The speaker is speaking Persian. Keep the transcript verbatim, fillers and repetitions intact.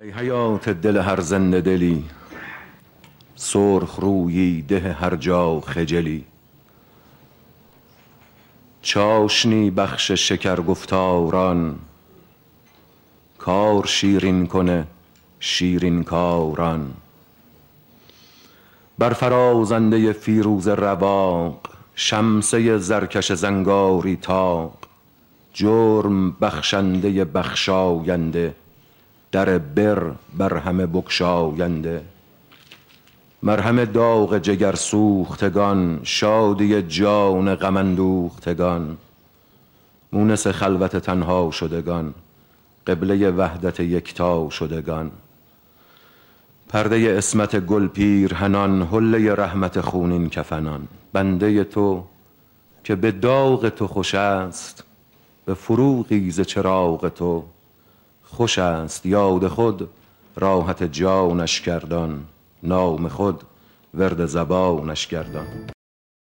ای حیات دل هر زنده دلی، سرخ رویی ده هر جا خجلی. چاشنی بخش شکر گفتاران، کار شیرین کنه شیرین کاران. برفرازنده فیروز رواق، شمسه زرکش زنگاری طاق. جرم بخشنده بخشاینده، در بر بر همه بگشاینده. مرهم داغ جگر سوختگان، شادی جان غم اندوختگان. مونس خلوت تنها شدگان، قبله وحدت یکتا شدگان. پرده عصمت گل پیرهنان، حله رحمت خونین کفنان. بنده تو که به داغ تو خوش است، به فروغی ز چراغ تو خوش است. یاد خود راحت جانش گردان، نام خود ورد زبانش گردان.